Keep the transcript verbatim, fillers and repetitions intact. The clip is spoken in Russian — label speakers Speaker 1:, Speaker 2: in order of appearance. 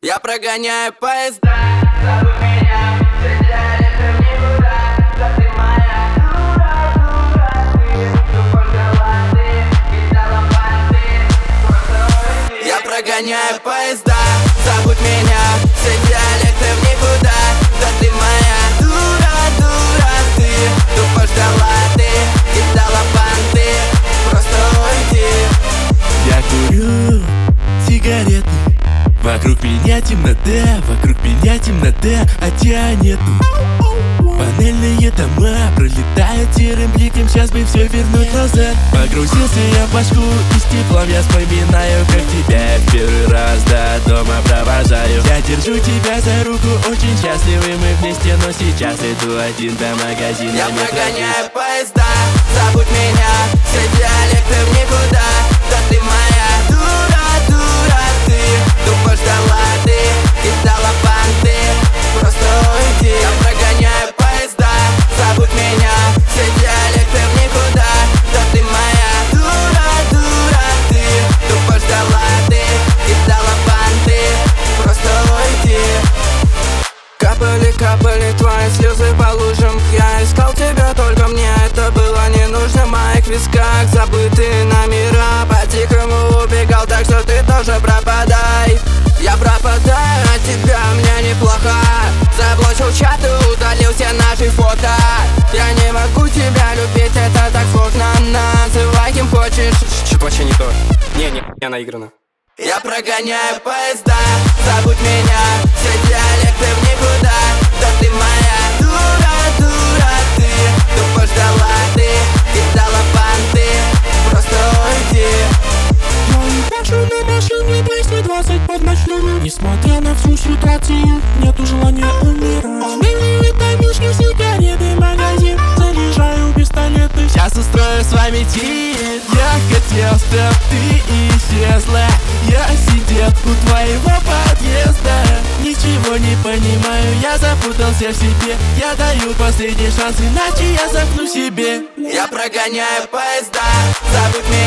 Speaker 1: Я прогоняю поезда. Забудь меня, сидели ты в никуда. Да ты моя дура, дура, ты тупо ждала, ты кидала понты. Просто уйди. Я прогоняю поезда. Забудь меня, сидели ты в никуда. Да ты моя дура, дура, ты тупо ждала, ты кидала понты. Просто уйди.
Speaker 2: Я курю сигарету. Вокруг меня темнота, вокруг меня темнота, а тебя нету. Панельные дома пролетают серым бликом, сейчас бы все вернуть назад. Погрузился я в башку и с теплом я вспоминаю, как тебя в первый раз до дома провожаю. Я держу тебя за руку, очень счастливы мы вместе, но сейчас иду один до магазина.
Speaker 1: Я прогоняю поезда. Забудь меня, сидели ты в никуда. Да ты моя дура, дура, ты тупо ждала, ты кидала понты. Просто уйди. Я прогоняю поезда. Забудь меня, сидели ты в никуда. Да ты моя дура, дура, ты тупо ждала, ты кидала понты. Просто уйди. Капали, капали твои слезы по лужам. Я искал тебя, только мне это было не нужно. В моих висках забытые номера. По-тихому убегал, так что ты тоже пропадай. Я пропадаю от тебя, мне неплохо. Заблочил чат и удалил все наши фото. Я не могу тебя любить, это так сложно. Называй кем хочешь. Чуть вообще не то. Не, не, я наиграно. Я прогоняю поезда. Забудь меня, сидели ты в никуда. Да ты моя дура, дура, ты тупо ждала, ты кидала понты. Просто уйди.
Speaker 3: Я езжу на машине двести двадцать под ночную. Несмотря на всю ситуацию, нету желания умирать. Панельные домишки, сигареты, магазин. Заряжаю пистолеты.
Speaker 2: Сейчас устрою с вами тир. Я хотел, чтоб ты исчезла. Я сидел у твоего подъезда. Ничего не понимаю, я запутался в себе. Я даю последний шанс, иначе я замкну себе.
Speaker 1: Я прогоняю поезда. Забудь меня.